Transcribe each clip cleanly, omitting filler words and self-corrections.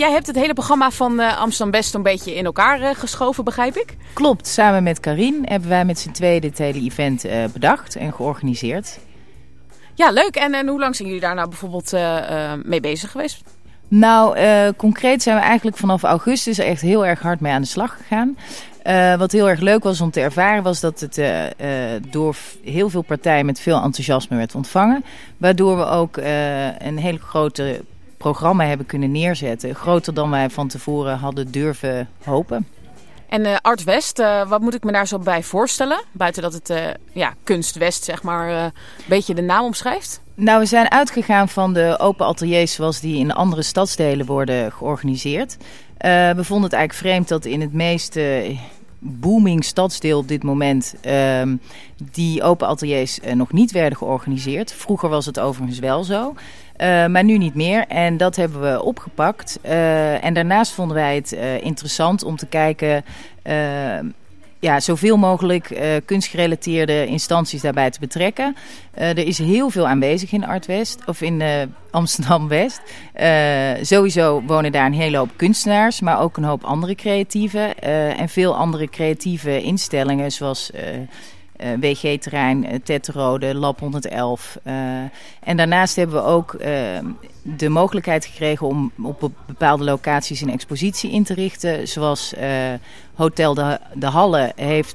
Jij hebt het hele programma van Amsterdam West een beetje in elkaar geschoven, begrijp ik? Klopt, samen met Karin hebben wij met z'n tweeën dit hele event bedacht en georganiseerd. Ja, leuk. En hoe lang zijn jullie daar nou bijvoorbeeld mee bezig geweest? Nou, concreet zijn we eigenlijk vanaf augustus echt heel erg hard mee aan de slag gegaan. Wat heel erg leuk was om te ervaren was dat het door heel veel partijen met veel enthousiasme werd ontvangen. Waardoor we ook een hele grote programma hebben kunnen neerzetten. Groter dan wij van tevoren hadden durven hopen. En Art West, wat moet ik me daar zo bij voorstellen? Buiten dat het Kunst West zeg maar een beetje de naam omschrijft. Nou, we zijn uitgegaan van de open ateliers zoals die in andere stadsdelen worden georganiseerd. We vonden het eigenlijk vreemd dat in het meest booming stadsdeel op dit moment die open ateliers nog niet werden georganiseerd. Vroeger was het overigens wel zo. Maar nu niet meer. En dat hebben we opgepakt. En daarnaast vonden wij het interessant om te kijken zoveel mogelijk kunstgerelateerde instanties daarbij te betrekken. Er is heel veel aanwezig in Art West of in Amsterdam West. Sowieso wonen daar een hele hoop kunstenaars, maar ook een hoop andere creatieven en veel andere creatieve instellingen zoals WG-terrein, Tetterode, Lab 111. En daarnaast hebben we ook de mogelijkheid gekregen om op bepaalde locaties een expositie in te richten. Zoals Hotel de Halle heeft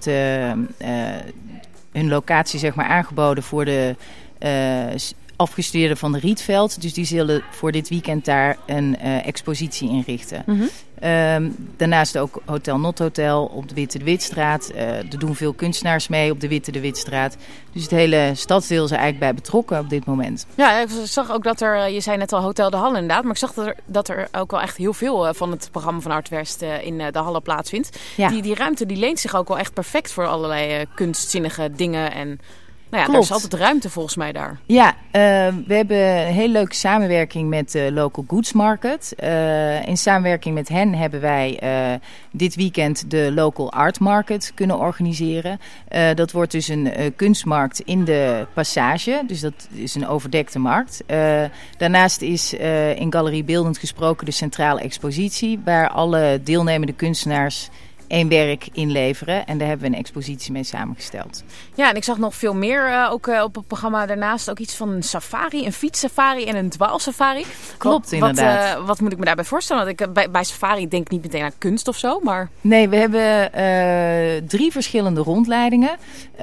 hun locatie zeg maar aangeboden voor de afgestudeerden van de Rietveld. Dus die zullen voor dit weekend daar een expositie inrichten. Mm-hmm. Daarnaast ook Hotel Not Hotel op de Witte de Witstraat. Er doen veel kunstenaars mee op de Witte de Witstraat. Dus het hele stadsdeel is er eigenlijk bij betrokken op dit moment. Ja, ik zag ook dat er, je zei net al Hotel de Halle inderdaad, maar ik zag dat er ook wel echt heel veel van het programma van Art West in de Halle plaatsvindt. Ja. Die ruimte die leent zich ook wel echt perfect voor allerlei kunstzinnige dingen en... Nou ja, klopt. Er is altijd ruimte volgens mij daar. Ja, we hebben een hele leuke samenwerking met de Local Goods Market. In samenwerking met hen hebben wij dit weekend de Local Art Market kunnen organiseren. Dat wordt dus een kunstmarkt in de Passage. Dus dat is een overdekte markt. Daarnaast is in Galerie Beeldend Gesproken de centrale expositie, waar alle deelnemende kunstenaars één werk inleveren. En daar hebben we een expositie mee samengesteld. Ja, en ik zag nog veel meer ook op het programma daarnaast. Ook iets van een safari, een fietssafari en een dwaalsafari. Klopt, inderdaad. Wat moet ik me daarbij voorstellen? Want ik bij safari denk ik niet meteen aan kunst of zo, maar... Nee, we hebben 3 verschillende rondleidingen.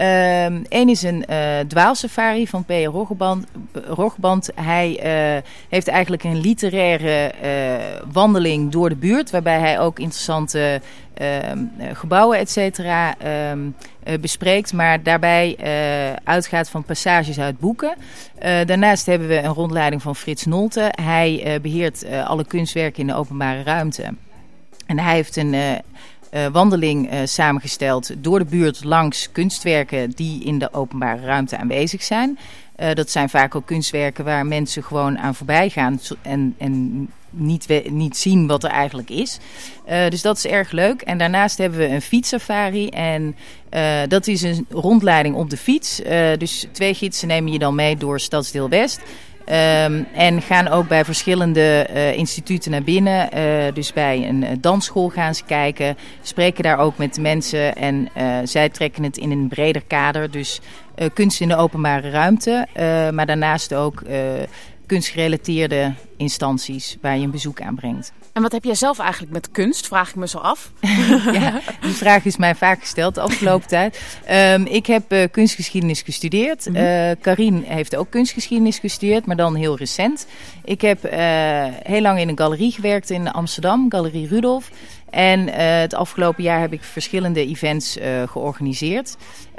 Eén is een dwaalsafari van P.R. Roggeband. Hij heeft eigenlijk een literaire wandeling door de buurt, waarbij hij ook interessante gebouwen, et cetera, bespreekt, maar daarbij uitgaat van passages uit boeken. Daarnaast hebben we een rondleiding van Frits Nolte. Hij beheert alle kunstwerken in de openbare ruimte. En hij heeft een wandeling samengesteld door de buurt langs kunstwerken die in de openbare ruimte aanwezig zijn. Dat zijn vaak ook kunstwerken waar mensen gewoon aan voorbij gaan en niet zien wat er eigenlijk is. Dus dat is erg leuk. En daarnaast hebben we een fietssafari. En dat is een rondleiding op de fiets. Dus 2 gidsen nemen je dan mee door Stadsdeel West. En gaan ook bij verschillende instituten naar binnen. Dus bij een dansschool gaan ze kijken. Spreken daar ook met de mensen. En zij trekken het in een breder kader. Dus kunst in de openbare ruimte. Maar daarnaast ook kunstgerelateerde instanties waar je een bezoek aanbrengt. En wat heb jij zelf eigenlijk met kunst? Vraag ik me zo af. Ja, die vraag is mij vaak gesteld de afgelopen tijd. Ik heb kunstgeschiedenis gestudeerd. Karin heeft ook kunstgeschiedenis gestudeerd, maar dan heel recent. Ik heb heel lang in een galerie gewerkt in Amsterdam, Galerie Rudolf. En het afgelopen jaar heb ik verschillende events georganiseerd.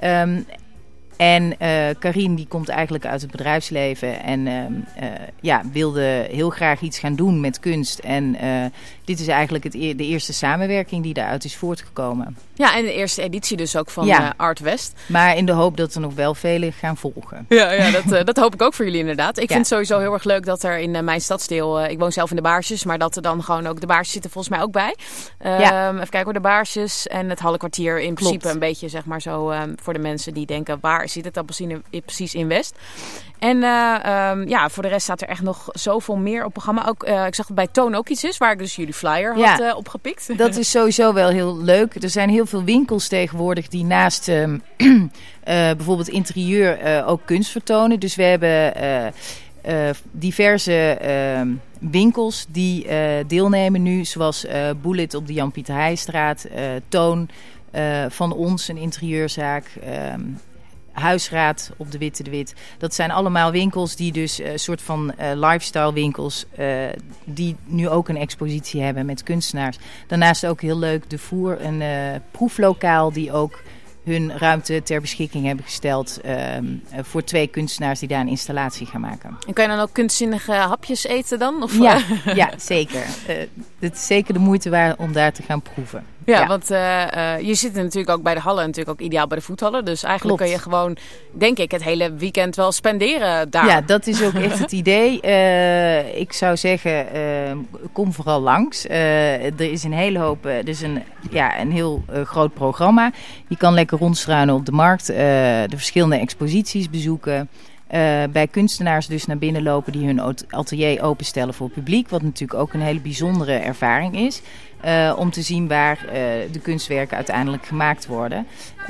En Karin die komt eigenlijk uit het bedrijfsleven en wilde heel graag iets gaan doen met kunst. En dit is eigenlijk de eerste samenwerking die daaruit is voortgekomen. Ja, en de eerste editie dus ook van Art West. Maar in de hoop dat er nog wel vele gaan volgen. Ja, dat hoop ik ook voor jullie inderdaad. Ik vind het sowieso heel erg leuk dat er in mijn stadsdeel, ik woon zelf in de Baarsjes, maar dat er dan gewoon ook de Baarsjes zitten volgens mij ook bij. Even kijken hoor, de Baarsjes en het Hallekwartier in principe een beetje zeg maar zo voor de mensen die denken waar waar zit het dan precies in West. En voor de rest staat er echt nog zoveel meer op het programma. Ook, ik zag dat bij Toon ook iets is, waar ik dus jullie flyer had opgepikt. Dat is sowieso wel heel leuk. Er zijn heel veel winkels tegenwoordig die naast bijvoorbeeld interieur ook kunst vertonen. Dus we hebben diverse winkels die deelnemen nu. Zoals Bullet op de Jan-Pieter Heijstraat. Toon van ons, een interieurzaak. Huisraad op de Witte de Wit. Dat zijn allemaal winkels die dus een soort van lifestyle winkels die nu ook een expositie hebben met kunstenaars. Daarnaast ook heel leuk De Voer, een proeflokaal die ook hun ruimte ter beschikking hebben gesteld voor 2 kunstenaars die daar een installatie gaan maken. En kan je dan ook kunstzinnige hapjes eten dan? Of? Ja, zeker. Het is zeker de moeite waard om daar te gaan proeven. Ja, want je zit natuurlijk ook bij de hallen, natuurlijk ook ideaal bij de voethallen. Dus eigenlijk kun je gewoon, denk ik, het hele weekend wel spenderen daar. Ja, dat is ook echt het idee. Ik zou zeggen, kom vooral langs. Er is een hele hoop, een heel groot programma. Je kan lekker rondstruinen op de markt, de verschillende exposities bezoeken. Bij kunstenaars dus naar binnen lopen die hun atelier openstellen voor het publiek. Wat natuurlijk ook een hele bijzondere ervaring is. Om te zien waar de kunstwerken uiteindelijk gemaakt worden.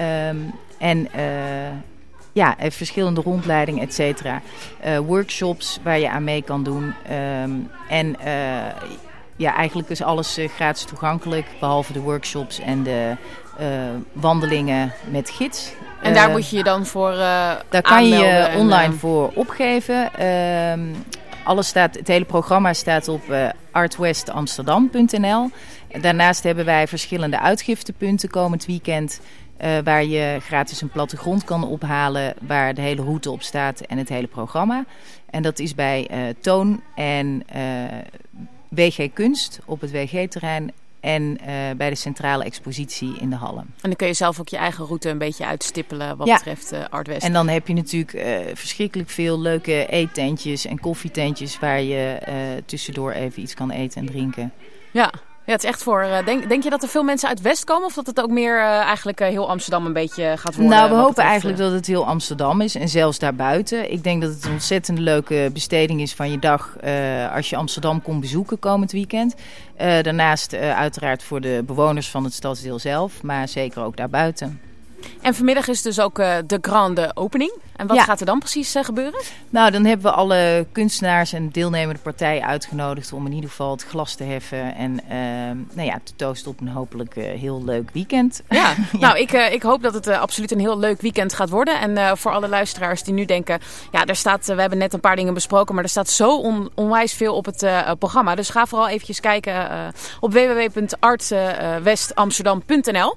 Verschillende rondleidingen, et cetera. Workshops waar je aan mee kan doen. Eigenlijk is alles gratis toegankelijk. Behalve de workshops en de wandelingen met gids. En daar moet je je dan voor daar kan je je online voor opgeven. Het hele programma staat op artwestamsterdam.nl. Daarnaast hebben wij verschillende uitgiftepunten komend weekend. Waar je gratis een plattegrond kan ophalen. Waar de hele route op staat en het hele programma. En dat is bij Toon en WG Kunst op het WG-terrein. En bij de centrale expositie in de Hallen. En dan kun je zelf ook je eigen route een beetje uitstippelen wat betreft Art West. En dan heb je natuurlijk verschrikkelijk veel leuke eettentjes en koffietentjes waar je tussendoor even iets kan eten en drinken. Ja, het is echt voor... Denk je dat er veel mensen uit West komen? Of dat het ook meer eigenlijk heel Amsterdam een beetje gaat worden? Nou, we hopen eigenlijk dat het heel Amsterdam is. En zelfs daarbuiten. Ik denk dat het een ontzettend leuke besteding is van je dag als je Amsterdam komt bezoeken komend weekend. Daarnaast uiteraard voor de bewoners van het stadsdeel zelf. Maar zeker ook daarbuiten. En vanmiddag is dus ook de grande opening. En wat gaat er dan precies gebeuren? Nou, dan hebben we alle kunstenaars en deelnemende partijen uitgenodigd om in ieder geval het glas te heffen. En te toosten op een hopelijk heel leuk weekend. Ja, nou, ik hoop dat het absoluut een heel leuk weekend gaat worden. En voor alle luisteraars die nu denken, we hebben net een paar dingen besproken, maar er staat zo onwijs veel op het programma. Dus ga vooral eventjes kijken op www.artwestamsterdam.nl.